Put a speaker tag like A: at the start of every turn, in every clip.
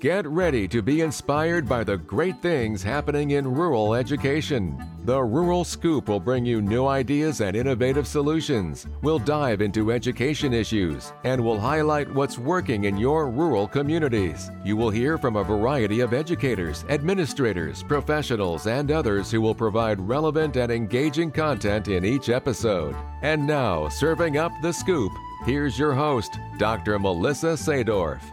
A: Get ready to be inspired by the great things happening in rural education. The Rural Scoop will bring you new ideas and innovative solutions. We'll dive into education issues and will highlight what's working in your rural communities. You will hear from a variety of educators, administrators, professionals, and others who will provide relevant and engaging content in each episode. And now, serving up the scoop, here's your host, Dr. Melissa Sadorf.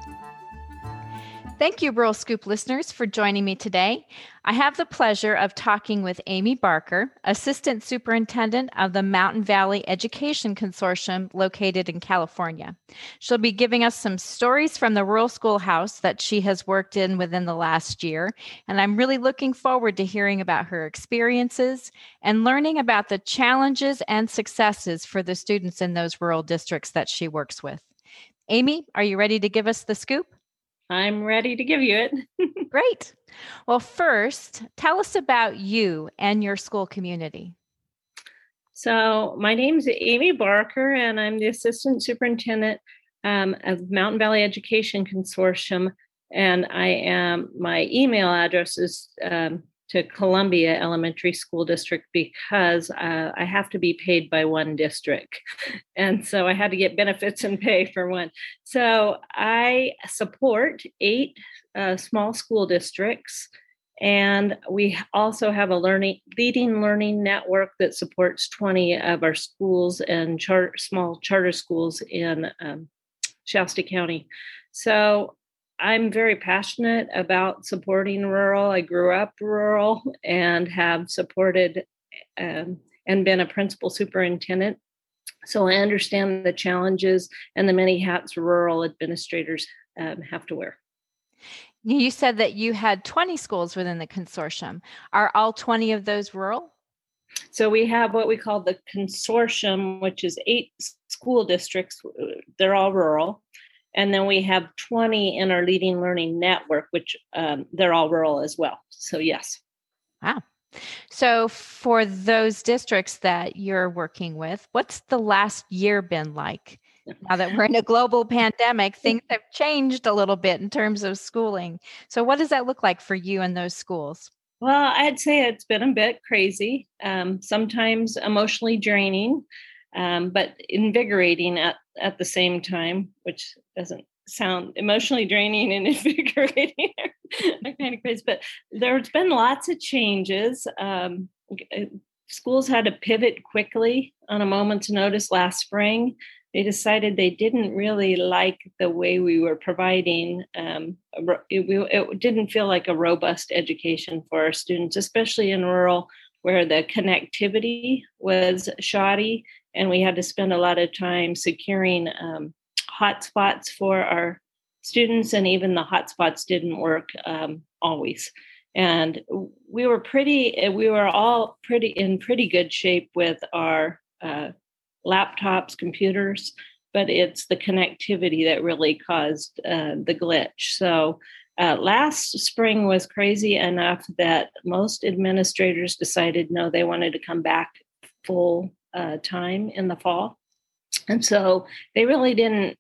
B: Thank you, Rural Scoop listeners, for joining me today. I have the pleasure of talking with Amy Barker, Assistant Superintendent of the Mountain Valley Education Consortium located in California. She'll be giving us some stories from the rural schoolhouse that she has worked in within the last year, and I'm really looking forward to hearing about her experiences and learning about the challenges and successes for the students in those rural districts that she works with. Amy, are you ready to give us the scoop?
C: I'm ready to give you it.
B: Great. Well, first, tell us about you and your school community.
C: So my name's Amy Barker, and I'm the Assistant Superintendent of Mountain Valley Education Consortium. And my email address is to Columbia Elementary School District because I have to be paid by one district. And so I had to get benefits and pay for one. So I support 8 small school districts. And we also have a leading learning network that supports 20 of our schools and small charter schools in Shasta County. So I'm very passionate about supporting rural. I grew up rural and have supported and been a principal superintendent. So I understand the challenges and the many hats rural administrators have to wear.
B: You said that you had 20 schools within the consortium. Are all 20 of those rural?
C: So we have what we call the consortium, which is 8 school districts. They're all rural. And then we have 20 in our Leading Learning Network, which they're all rural as well. So yes.
B: Wow. So for those districts that you're working with, what's the last year been like? Now that we're in a global pandemic, things have changed a little bit in terms of schooling. So what does that look like for you in those schools?
C: Well, I'd say it's been a bit crazy, sometimes emotionally draining, but invigorating at the same time, which doesn't sound emotionally draining and invigorating. I'm kind of crazy, but there's been lots of changes. Schools had to pivot quickly on a moment's notice last spring. They decided they didn't really like the way we were providing. It didn't feel like a robust education for our students, especially in rural, where the connectivity was shoddy, and we had to spend a lot of time securing hotspots for our students, and even the hotspots didn't work always. And we were all in pretty good shape with our laptops, computers, but it's the connectivity that really caused the glitch. So last spring was crazy enough that most administrators decided no, they wanted to come back full time in the fall. And so they really didn't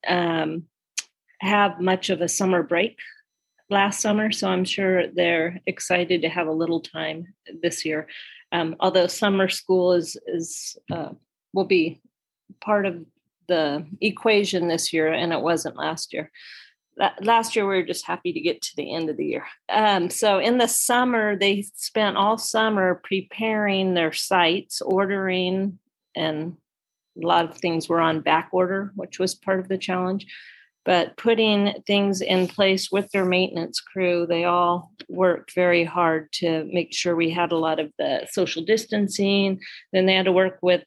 C: have much of a summer break last summer. So I'm sure they're excited to have a little time this year. Although summer school will be part of the equation this year, and it wasn't last year. Last year, we were just happy to get to the end of the year. So in the summer, they spent all summer preparing their sites, ordering, and a lot of things were on back order, which was part of the challenge. But putting things in place with their maintenance crew, they all worked very hard to make sure we had a lot of the social distancing. Then they had to work with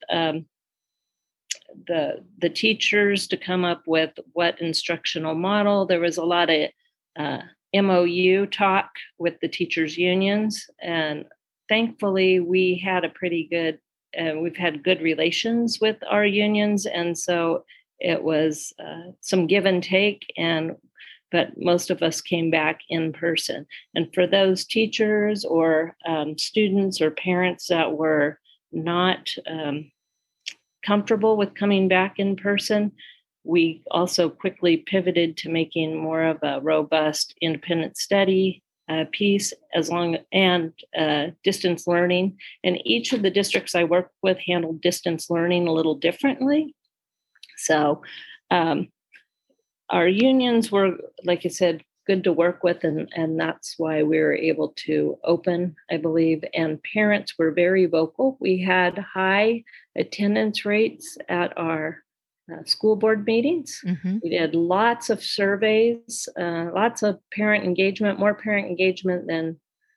C: the teachers to come up with what instructional model. There was a lot of MOU talk with the teachers' unions. And thankfully, we had a pretty good, we've had good relations with our unions. And so it was some give and take, but most of us came back in person. And for those teachers or students or parents that were not comfortable with coming back in person, we also quickly pivoted to making more of a robust independent study piece and distance learning. And each of the districts I work with handled distance learning a little differently. So our unions were, like I said, good to work with, and that's why we were able to open, I believe. And parents were very vocal. We had high attendance rates at our school board meetings.
B: Mm-hmm.
C: We did lots of surveys, lots of parent engagement, more parent engagement than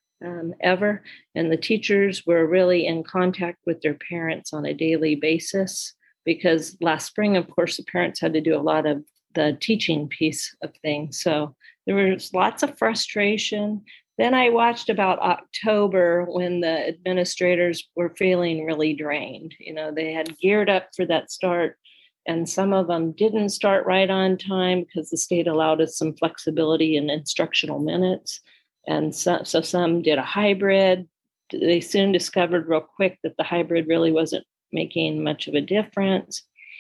C: ever. And the teachers were really in contact with their parents on a daily basis, because last spring, of course, the parents had to do a lot of the teaching piece of things. So there was lots of frustration. Then I watched about October when the administrators were feeling really drained. They had geared up for that start, and some of them didn't start right on time because the state allowed us some flexibility in instructional minutes. And so some did a hybrid. They soon discovered real quick that the hybrid really wasn't making much of a difference.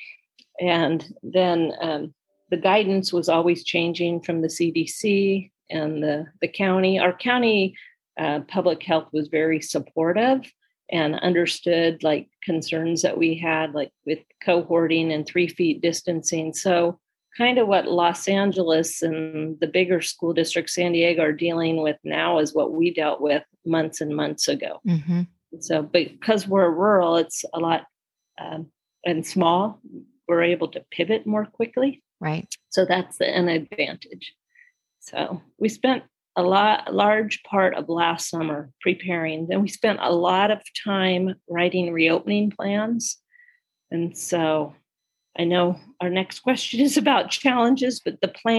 C: And then the guidance was always changing from the CDC and the county. Our county public health was very supportive and understood like concerns that we had, like with cohorting and 3 feet distancing. So kind of what Los Angeles and the bigger school district, San Diego, are dealing with now is what we dealt with months and months ago.
B: Mm-hmm.
C: So because we're rural, it's a lot and small, we're able to pivot more quickly.
B: Right.
C: So that's an advantage. So we spent a large part of last summer preparing. Then we spent a lot of time writing reopening plans. And so I know our next question is about challenges, but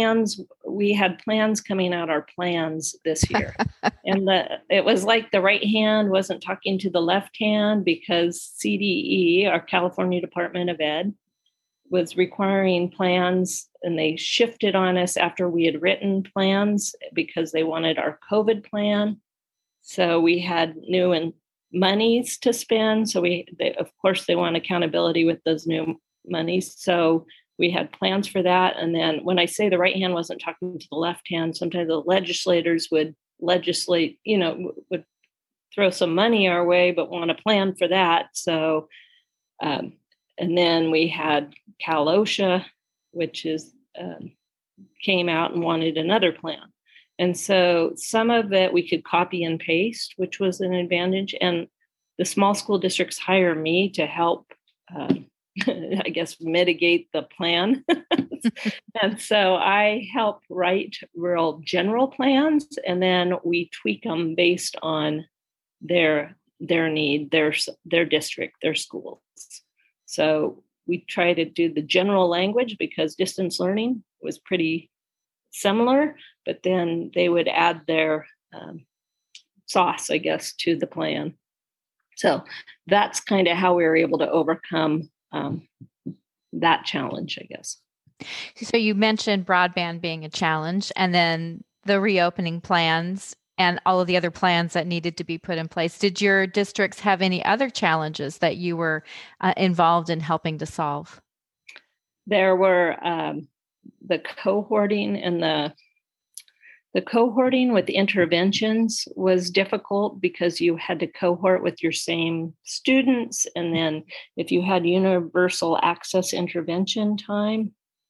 C: we had plans coming out our plans this year. And it was like the right hand wasn't talking to the left hand, because CDE, our California Department of Ed, was requiring plans, and they shifted on us after we had written plans because they wanted our COVID plan. So we had new monies to spend. So of course, they want accountability with those new monies. So we had plans for that. And then when I say the right hand wasn't talking to the left hand, sometimes the legislators would legislate, would throw some money our way, but want a plan for that. So, and then we had Cal OSHA, which came out and wanted another plan. And so some of it we could copy and paste, which was an advantage. And the small school districts hire me to help, I guess, mitigate the plan. And so I help write real general plans, and then we tweak them based on their need, their district, their schools. So we try to do the general language because distance learning was pretty similar, but then they would add their sauce, I guess, to the plan. So that's kind of how we were able to overcome that challenge, I guess.
B: So you mentioned broadband being a challenge, and then the reopening plans and all of the other plans that needed to be put in place. Did your districts have any other challenges that you were involved in helping to solve?
C: There were the cohorting, and the cohorting with interventions was difficult because you had to cohort with your same students. And then if you had universal access intervention time,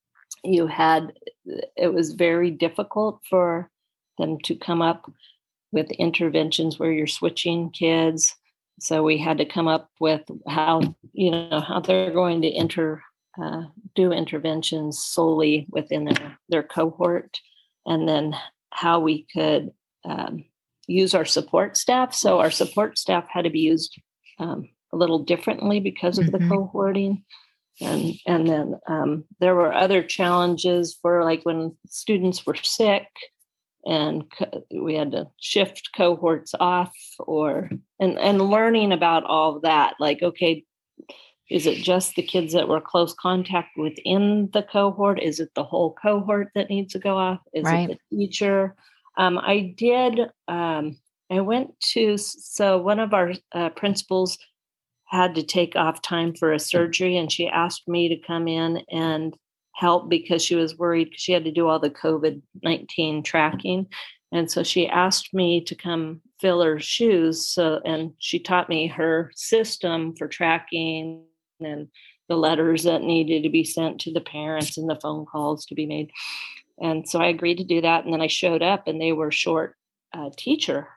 C: it was very difficult for them to come up with interventions where you're switching kids. So we had to come up with how they're going to do interventions solely within their cohort, and then how we could use our support staff. So our support staff had to be used a little differently because of the cohorting. And then there were other challenges for, like, when students were sick, and we had to shift cohorts off, and learning about all of that. Like, okay, is it just the kids that were close contact within the cohort? Is it the whole cohort that needs to go off? Is it the teacher? So one of our principals had to take off time for a surgery, and she asked me to come in and help because she was worried because she had to do all the COVID-19 tracking. And so she asked me to come fill her shoes. And she taught me her system for tracking and the letters that needed to be sent to the parents and the phone calls to be made. And so I agreed to do that. And then I showed up and they were short teacher.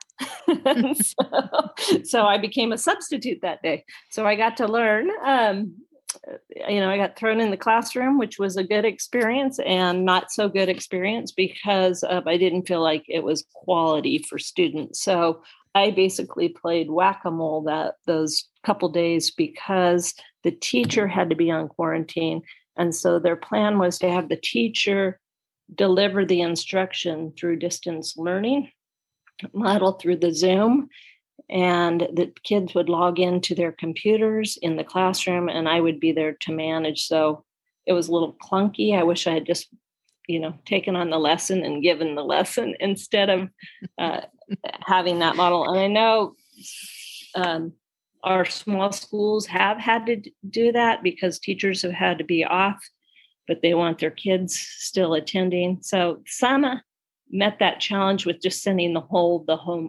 C: so I became a substitute that day. So I got to learn. I got thrown in the classroom, which was a good experience and not so good experience because I didn't feel like it was quality for students. So I basically played whack-a-mole those couple days because the teacher had to be on quarantine. And so their plan was to have the teacher deliver the instruction through distance learning, modeled through the Zoom. And the kids would log into their computers in the classroom and I would be there to manage. So it was a little clunky. I wish I had just, taken on the lesson and given the lesson instead of having that model. And I know our small schools have had to do that because teachers have had to be off, but they want their kids still attending. So some met that challenge with just sending the whole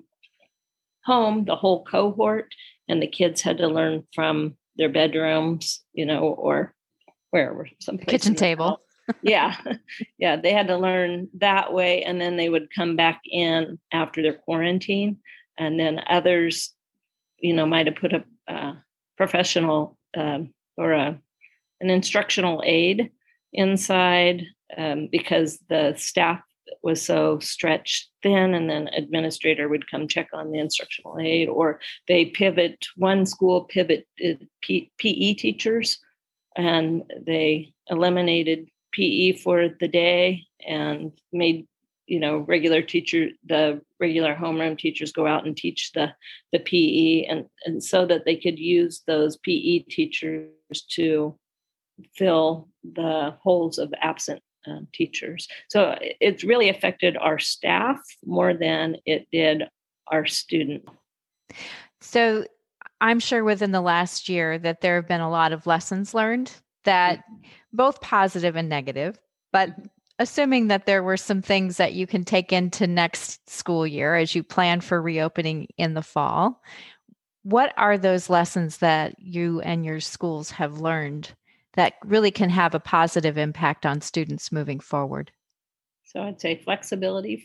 C: cohort, and the kids had to learn from their bedrooms, or wherever, someplace
B: kitchen table.
C: Yeah. They had to learn that way. And then they would come back in after their quarantine. And then others, might have put a professional or an instructional aid inside because the staff was so stretched thin, and then administrator would come check on the instructional aid, or one school pivoted PE teachers, and they eliminated PE for the day and made, the regular homeroom teachers go out and teach the PE and so that they could use those PE teachers to fill the holes of absent teachers. So it's really affected our staff more than it did our student.
B: So I'm sure within the last year that there have been a lot of lessons learned, that both positive and negative, but assuming that there were some things that you can take into next school year as you plan for reopening in the fall, what are those lessons that you and your schools have learned that really can have a positive impact on students moving forward?
C: So I'd say flexibility.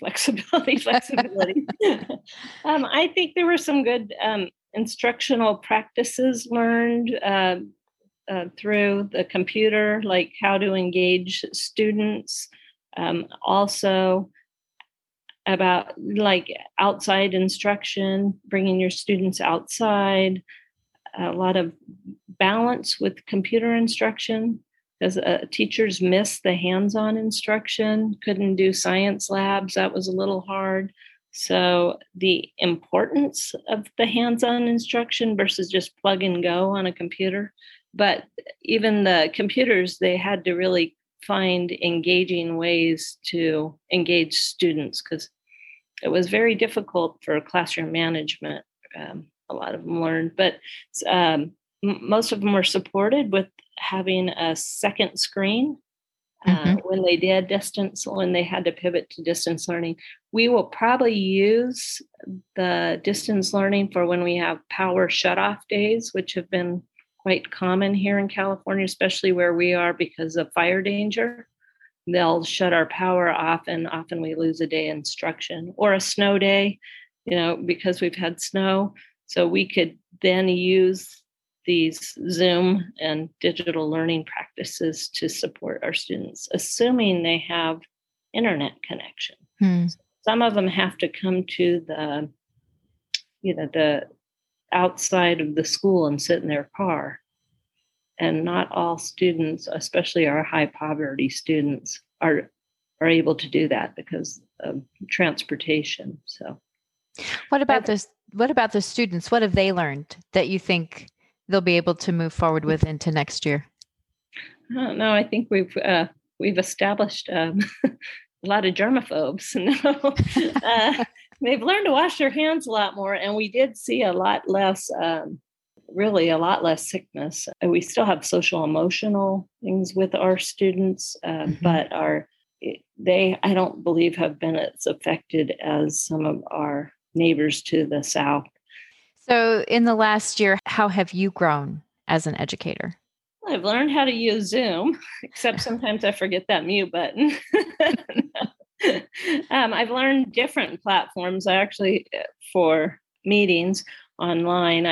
C: I think there were some good instructional practices learned through the computer, like how to engage students. Also about like outside instruction, bringing your students outside, a lot of balance with computer instruction because teachers missed the hands-on instruction, couldn't do science labs. That was a little hard. So the importance of the hands-on instruction versus just plug and go on a computer. But even the computers, they had to really find engaging ways to engage students because it was very difficult for classroom management. A lot of them learned, but most of them were supported with having a second screen when they did when they had to pivot to distance learning. We will probably use the distance learning for when we have power shutoff days, which have been quite common here in California, especially where we are because of fire danger. They'll shut our power off and often we lose a day instruction, or a snow day, because we've had snow. So we could then use these Zoom and digital learning practices to support our students, assuming they have internet connection. Some of them have to come to the outside of the school and sit in their car. And not all students, especially our high poverty students, are able to do that because of transportation. So
B: what about the students? What have they learned that you think they'll be able to move forward with into next year?
C: I don't know. I think we've established a lot of germaphobes. They've learned to wash their hands a lot more, and we did see a lot less really a lot less sickness. We still have social emotional things with our students, but I don't believe have been as affected as some of our neighbors to the south.
B: So in the last year, how have you grown as an educator?
C: I've learned how to use Zoom, except sometimes I forget that mute button. I've learned different platforms actually for meetings online.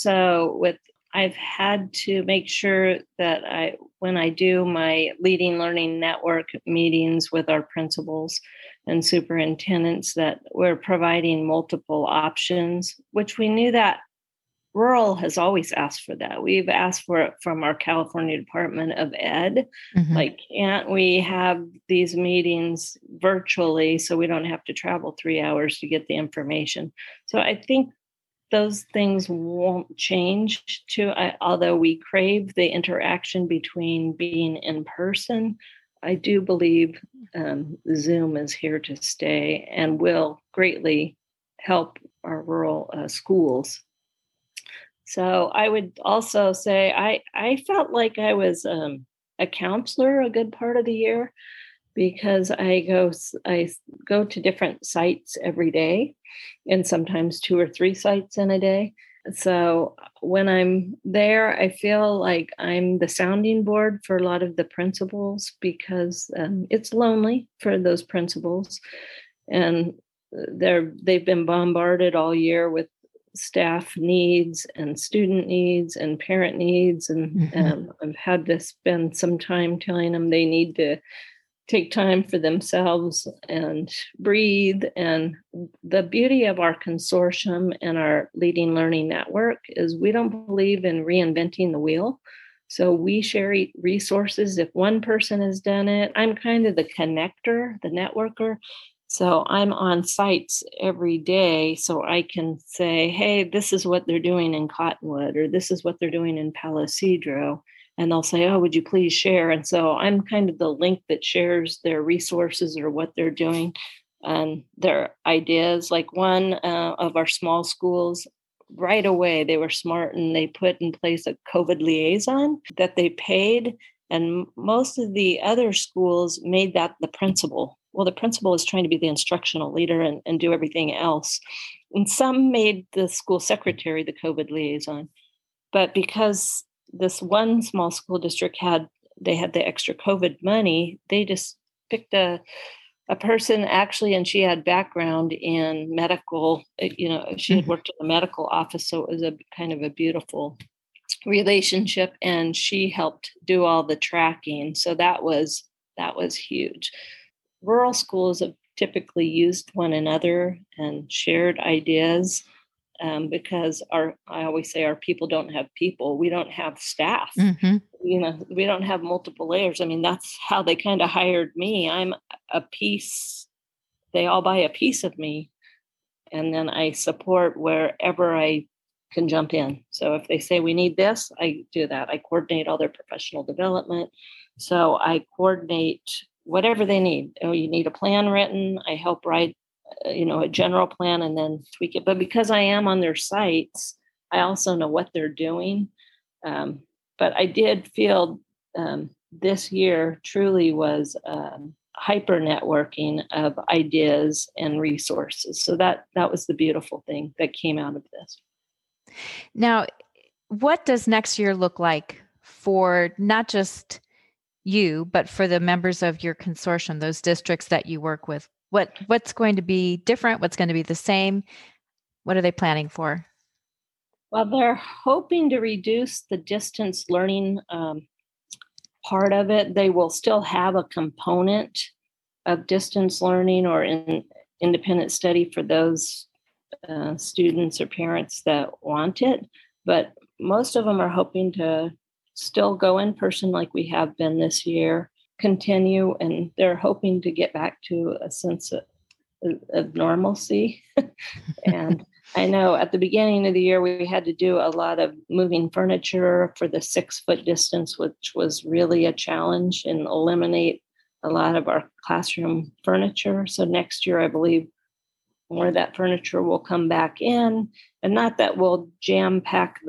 C: I've had to make sure that when I do my Leading Learning Network meetings with our principals and superintendents, that we're providing multiple options, which we knew that rural has always asked for that. We've asked for it from our California Department of Ed. Like, can't we have these meetings virtually so we don't have to travel 3 hours to get the information? So I think those things won't change although we crave the interaction between being in person. I do believe Zoom is here to stay and will greatly help our rural schools. So I would also say I felt like I was a counselor a good part of the year, because I go to different sites every day, and sometimes 2 or 3 sites in a day. So when I'm there, I feel like I'm the sounding board for a lot of the principals, because it's lonely for those principals, and they've been bombarded all year with staff needs and student needs and parent needs. And I've had to spend some time telling them they need to take time for themselves and breathe. And the beauty of our consortium and our Leading Learning Network is we don't believe in reinventing the wheel. So we share resources. If one person has done it, I'm kind of the connector, the networker. So I'm on sites every day, so I can say, hey, this is what they're doing in Cottonwood, or this is what they're doing in Palo Cedro. And they'll say, oh, would you please share? And so I'm kind of the link that shares their resources or what they're doing and their ideas. Like one of our small schools, right away, they were smart and they put in place a COVID liaison that they paid. And most of the other schools made that the principal. Well, the principal is trying to be the instructional leader and do everything else. And some made the school secretary the COVID liaison. But because this one small school district had the extra COVID money, they just picked a person actually, and she had background in medical, she had worked in the medical office. So it was a kind of a beautiful relationship, and she helped do all the tracking. So that was huge. Rural schools have typically used one another and shared ideas because I always say our people don't have people. We don't have staff. We don't have multiple layers. I mean, that's how they kind of hired me. I'm a piece. They all buy a piece of me, and then I support wherever I can jump in. So if they say we need this, I do that. I coordinate all their professional development. So I coordinate whatever they need. Oh, you need a plan written. I help write, a general plan and then tweak it. But because I am on their sites, I also know what they're doing. But I did feel this year truly was hyper networking of ideas and resources. So that was the beautiful thing that came out of this.
B: Now, what does next year look like for not just you, but for the members of your consortium, those districts that you work with? What's going to be different? What's going to be the same? What are they planning for?
C: Well, they're hoping to reduce the distance learning part of it. They will still have a component of distance learning or independent study for those students or parents that want it. But most of them are hoping to still go in person like we have been this year, continue, and they're hoping to get back to a sense of normalcy. And I know at the beginning of the year, we had to do a lot of moving furniture for the 6-foot distance, which was really a challenge, and eliminate a lot of our classroom furniture. So next year, I believe more of that furniture will come back in, and not that we'll jam pack this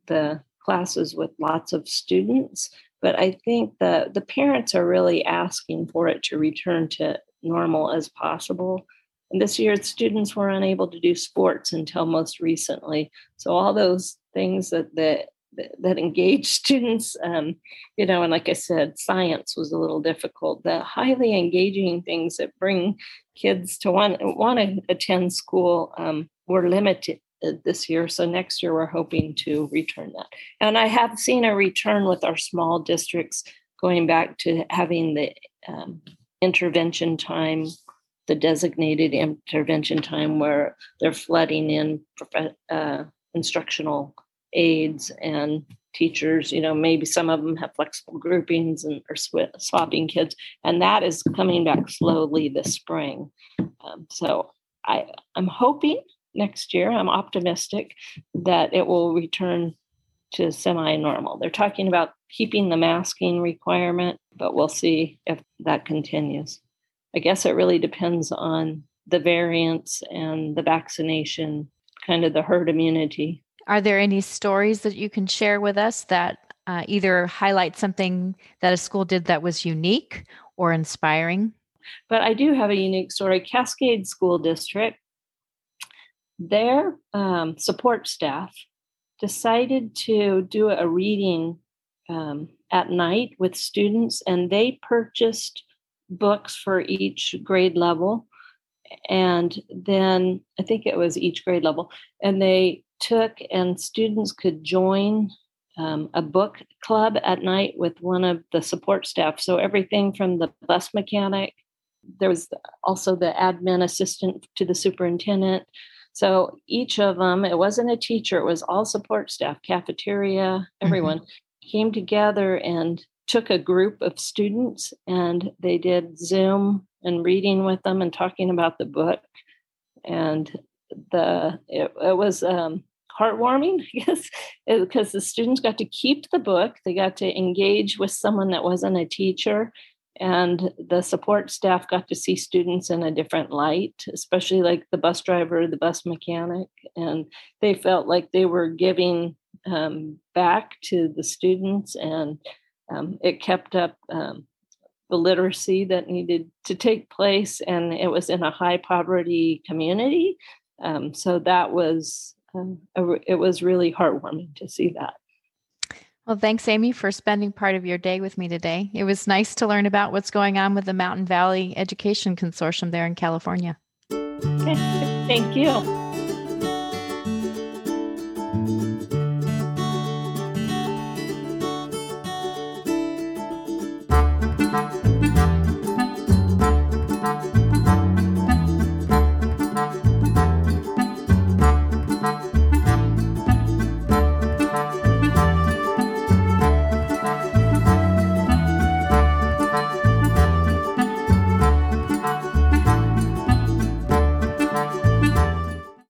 C: the classes with lots of students. But I think the parents are really asking for it to return to normal as possible. And this year, students were unable to do sports until most recently. So all those things that engage students, and like I said, science was a little difficult. The highly engaging things that bring kids to want to attend school were limited this year. So next year, we're hoping to return that. And I have seen a return with our small districts going back to having the intervention time, the designated intervention time where they're flooding in instructional aides and teachers. Maybe some of them have flexible groupings and are swapping kids. And that is coming back slowly this spring. So I'm hoping next year, I'm optimistic that it will return to semi-normal. They're talking about keeping the masking requirement, but we'll see if that continues. I guess it really depends on the variants and the vaccination, kind of the herd immunity.
B: Are there any stories that you can share with us that either highlight something that a school did that was unique or inspiring?
C: But I do have a unique story. Cascade School District, their support staff decided to do a reading at night with students, and they purchased books for each grade level. And then I think it was each grade level. And they took, and students could join a book club at night with one of the support staff. So everything from the bus mechanic, there was also the admin assistant to the superintendent. So each of them, it wasn't a teacher, it was all support staff, cafeteria, everyone came together and took a group of students, and they did Zoom and reading with them and talking about the book. And it was heartwarming, I guess, because the students got to keep the book. They got to engage with someone that wasn't a teacher. And the support staff got to see students in a different light, especially like the bus driver, the bus mechanic. And they felt like they were giving back to the students, and it kept up the literacy that needed to take place. And it was in a high poverty community. So that was, it was really heartwarming to see that.
B: Well, thanks, Amy, for spending part of your day with me today. It was nice to learn about what's going on with the Mountain Valley Education Consortium there in California.
C: Thank you.